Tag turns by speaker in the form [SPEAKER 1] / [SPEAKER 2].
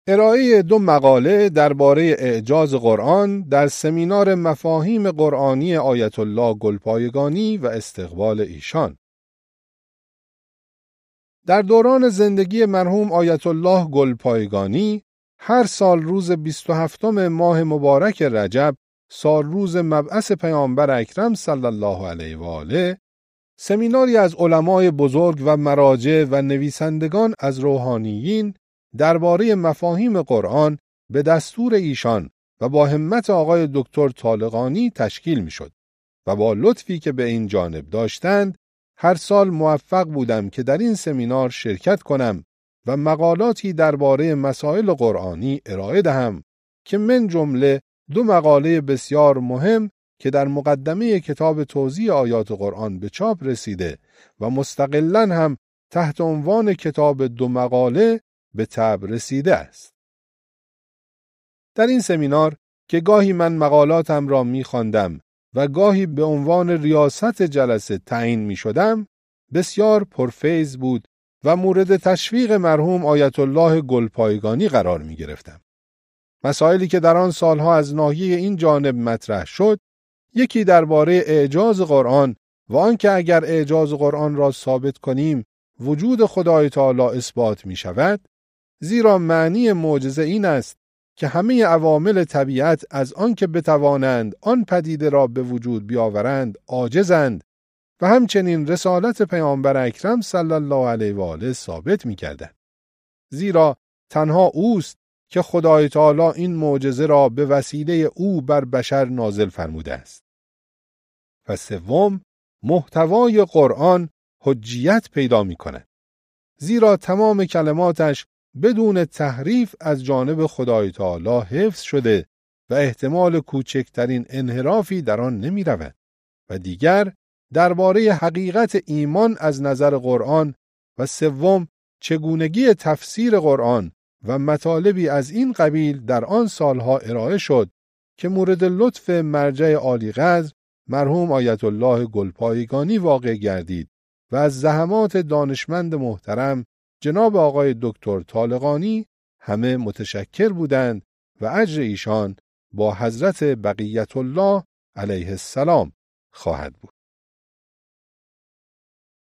[SPEAKER 1] ارائه 2 مقاله درباره اعجاز قرآن در سمینار مفاهیم قرآنی آیت الله گلپایگانی و استقبال ایشان. در دوران زندگی مرحوم آیت الله گلپایگانی هر سال روز 27 ماه مبارک رجب، سال روز مبعث پیامبر اکرم صلی الله علیه و آله، سمیناری از علمای بزرگ و مراجع و نویسندگان از روحانیین درباره مفاهیم قرآن به دستور ایشان و با همت آقای دکتر طالقانی تشکیل می شد و با لطفی که به این جانب داشتند هر سال موفق بودم که در این سمینار شرکت کنم و مقالاتی درباره مسائل قرآنی ارائه دهم که من جمله 2 مقاله بسیار مهم که در مقدمه کتاب توضیح آیات قرآن به چاپ رسیده و مستقلاً هم تحت عنوان کتاب 2 مقاله به طبع رسیده است. در این سمینار که گاهی من مقالاتم را می خواندم و گاهی به عنوان ریاست جلسه تعیین می شدم، بسیار پرفیض بود و مورد تشویق مرحوم آیت الله گلپایگانی قرار می گرفتم. مسائلی که در آن سالها از ناحیه این جانب مطرح شد، یکی درباره اعجاز قرآن و آنکه اگر اعجاز قرآن را ثابت کنیم وجود خدای تعالی اثبات می شود، زیرا معنی معجزه این است که همه عوامل طبیعت از آنکه بتوانند آن پدیده را به وجود بیاورند عاجزند و همچنین رسالت پیامبر اکرم صلی الله علیه و آله ثابت می‌کردند. زیرا تنها اوست که خدای تعالی این معجزه را به وسیله او بر بشر نازل فرموده است. و سوم، محتوای قرآن حجیت پیدا می‌کند. زیرا تمام کلماتش بدون تحریف از جانب خدای تعالی حفظ شده و احتمال کوچکترین انحرافی در آن نمی رود. و دیگر درباره حقیقت ایمان از نظر قرآن و سوم چگونگی تفسیر قرآن و مطالبی از این قبیل در آن سالها ارائه شد که مورد لطف مرجع عالی قدر مرحوم آیت الله گلپایگانی واقع گردید و از زحمات دانشمند محترم جناب آقای دکتر طالقانی همه متشکر بودند و اجر ایشان با حضرت بقیت الله علیه السلام خواهد بود.